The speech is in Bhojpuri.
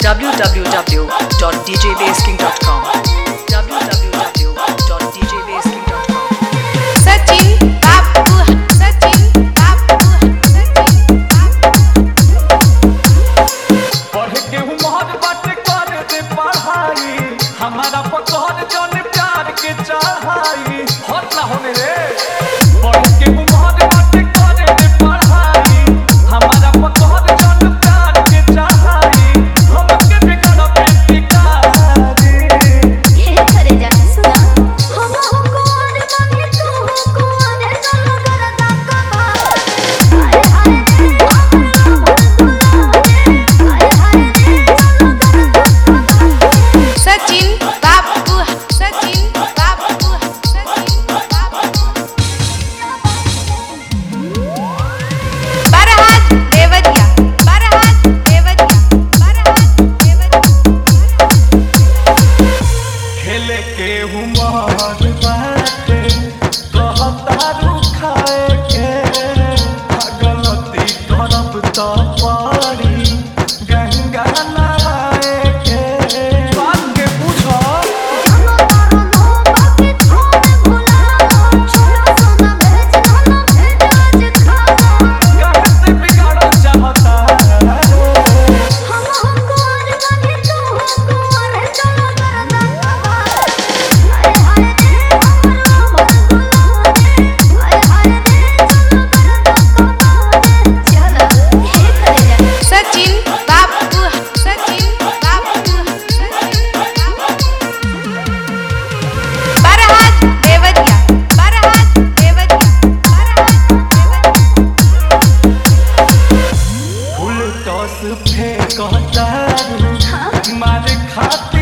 www.djbasking.com www.djbasking.com सचिन बाबू सचिन बाबू सचिन पढ़ के उमर बाटे करे दे पढ़ाई हमारा पकड़ जन प्यार के चाहाई होत ना होने रे पढ़ के उमर बाटे करे दे पढ़ाई हमारा पकड़ जन प्यार के चाहाई हमके बिगड़ पे टिकारी हे करे जा सुना हम कोन मांगे तू कोन चलो करदा कबा हाय हाय रे हाय हाय रे चलो करदा सचिन बाबू सचिन बाबू सचिन बाबू बरहात देवरिया बरहात देवरिया बरहात देवरिया खेले के उमर बाटे कहता रुखाए के गलती करब तो पड़ी गंगा नहाए के बात के पूछो हम तारो नो बाकी छोड़ भुला छोड़ा सोना भेज ना भेज आज खाना कहते बिगाड़ चाहता हम कोन मांगे तू कोन चलो करदा कबा हाय हाय रे हमर गुलाबे हाय हाय रे चलो करदा कबा चलो हे करे जा सचिन बाबू सचिन बाबू सचिन बरहात देवरिया बरहात देवरिया बरहात देवरिया फूल टॉस फेंकता मारे खातिर